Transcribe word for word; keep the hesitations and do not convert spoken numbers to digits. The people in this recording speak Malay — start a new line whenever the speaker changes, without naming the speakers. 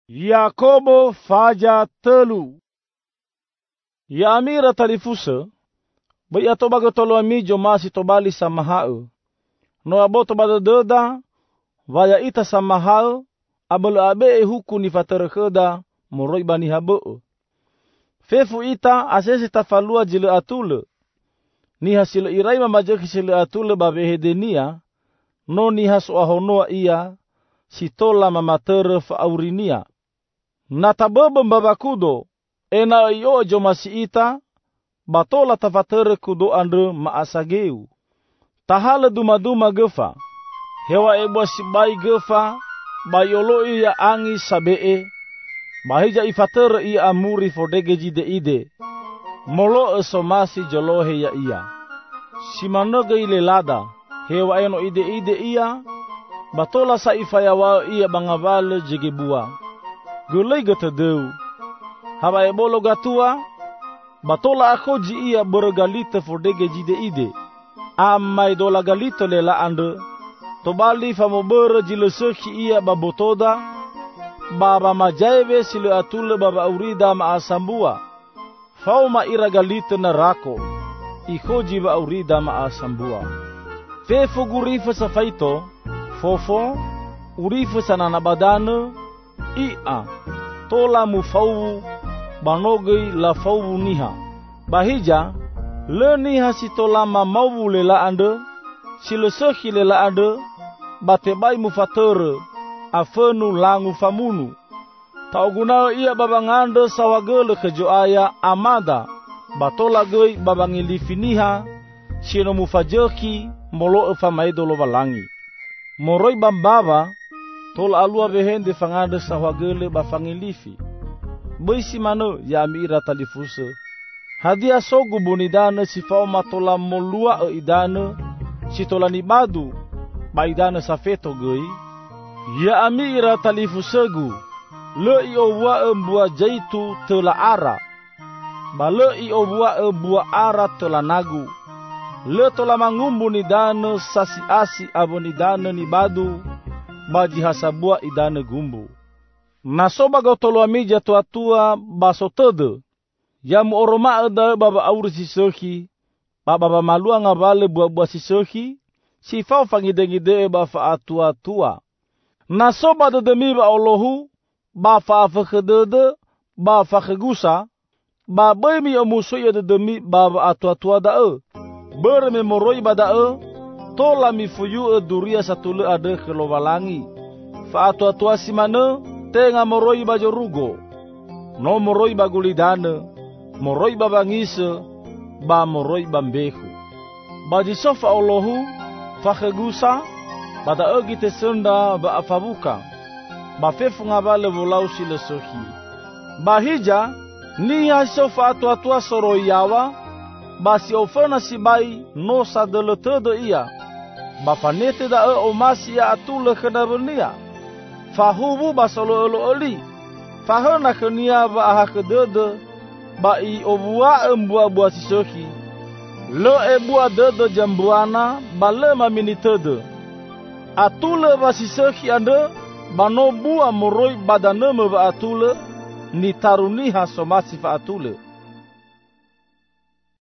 Yakobo faja telu. Ya amira talifusa, bai ato baga tolo amijo masi tobali samahau. No aboto bada deda, vaya ita samahau, abelo abe e huku ni faterekeda, moroi bani habeu. Fefu ita asese tafalua jile atule. Ni hasile irai mamajaki sile atule babehedenia, no ni haso ahonoa ia, sitola mamatere fa aurinia. Natabebe mbabakudo, ena iyo jomasi ita, batola tafatere kudo andre maasageu. Tahala duma-duma gefa, hewa ebwa sibai gefa, bayolo iya angi sabee, bahija ifatere iya amuri fodege jide ide, molo esomasi jolohe ya iya. Simanoge ile lada, hewa eno ide ide iya, batola sa ifayawa iya bangabale jegebua. Gulai gatadeu, haba ebolo gatua, batola akoji iya bergalite fodege jide ide. Amai dola galito lela ande, tobali famobere jile seki iya babotoda, baba majaive sile atule baba aurida maasambua, fauma ira galite na rako, ikoji ba aurida maasambua. Fefo gurife sa faito, fofo, urife sa nanabadane, ia, tola mufawu, banogei la fawu niha. Bahija, le niha si tola mamawu lela ande, sile seki lela ande, batebai mufatere, afenu langu famunu. Taugunao ia babangande sawagele kejoaya amada, batola gei babangilifiniha, sino mufajeki molo efamaidolo balangi. Moroi bambaba, tol alua behende fangande sawagele bafangilifi. Baisi mano ya amira talifuse. Hadia sogu bonidane si fauma tola molua e idane, si tola nibadu, ba idane safeto gei. Ya amira talifusegu, le i owa embua jaitu tela ara, ba le i owa embua ara tela nagu, le tola mangumbu nidane sasi asi abonidane nibadu, ba jihasabua idane gumbu. Nasoba gotolo amija tua-tua baso tede, yamu oroma eda baba auri sisoki, baba baba malua ngabale buah-buah sisoki, si fau fangide-ngide ba fa atua-tua. Nasoba de demi ba Allahu, ba fa afekedede, ba fa kegusa, ba bemi omusoya de demi ba ba atua-tua dae. Berme moroi ba dae, tola mi fuyu e duria satule ade kelowalangi. Fa atua-tua simane, tenga moroi ba jorugo. No moroi ba gulidane, moroi ba bangise, ba moroi ba mbeku. Ba jisofa Allahu, fa kegusa, bada egi te senda ba afabuka, ba fefu ngabale volau sile soki. Ba hija, ni haisofa atua-tua soro yawa, ba si ofena si bai no sa dele tede iya, ba fanete da e omasi ya atule kenabenia, fa hubu ba solo elo oli, fa hena kenia ba aha kedede, ba i obua embua bua sisoki, le ebua dede jambuana, ba le mamini tede. Atule ba siseki ande, bano bua moroi badaneme ba atule, ni taruniha somasi fa atule.